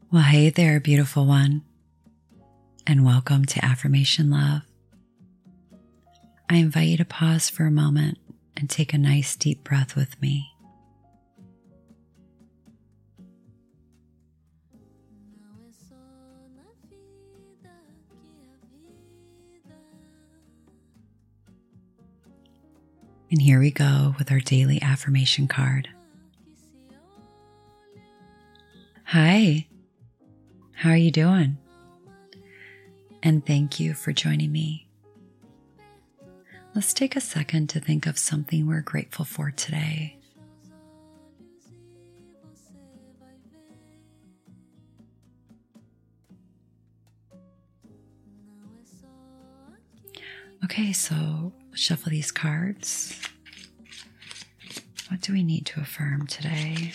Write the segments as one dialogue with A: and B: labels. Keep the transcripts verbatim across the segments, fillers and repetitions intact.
A: Well, hey there, beautiful one, and welcome to Affirmation Love. I invite you to pause for a moment and take a nice deep breath with me. And here we go with our daily affirmation card. Hi, how are you doing? And thank you for joining me. Let's take a second to think of something we're grateful for today. Okay, so shuffle these cards. What do we need to affirm today?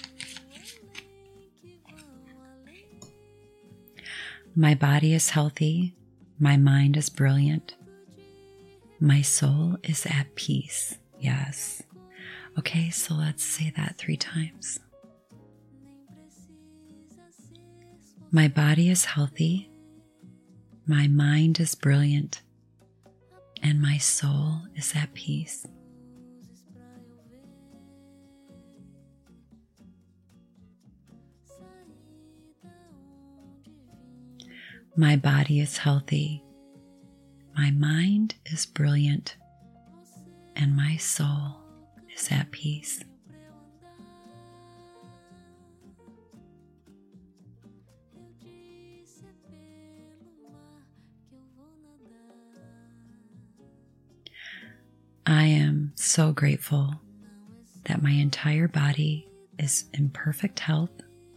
A: My body is healthy. My mind is brilliant. My soul is at peace. Yes. Okay, so let's say that three times. My body is healthy. My mind is brilliant. And my soul is at peace. My body is healthy. My mind is brilliant. And my soul is at peace. I am so grateful that my entire body is in perfect health.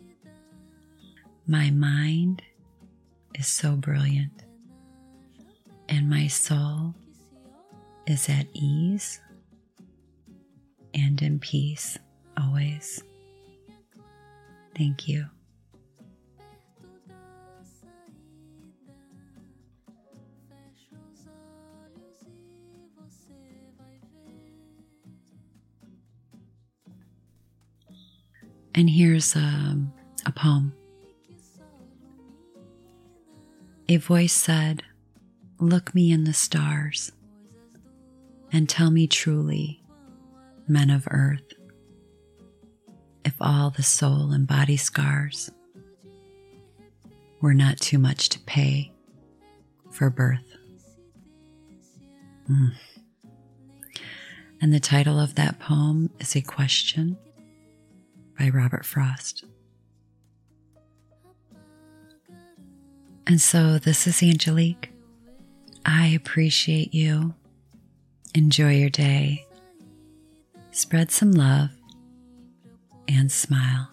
A: My mind is so brilliant, and my soul is at ease and in peace always. Thank you. And here's a, a poem. A voice said, "Look me in the stars and tell me truly, men of earth, if all the soul and body scars were not too much to pay for birth." Mm. And the title of that poem is A Question by Robert Frost. And so this is Angelique. I appreciate you. Enjoy your day. Spread some love and smile.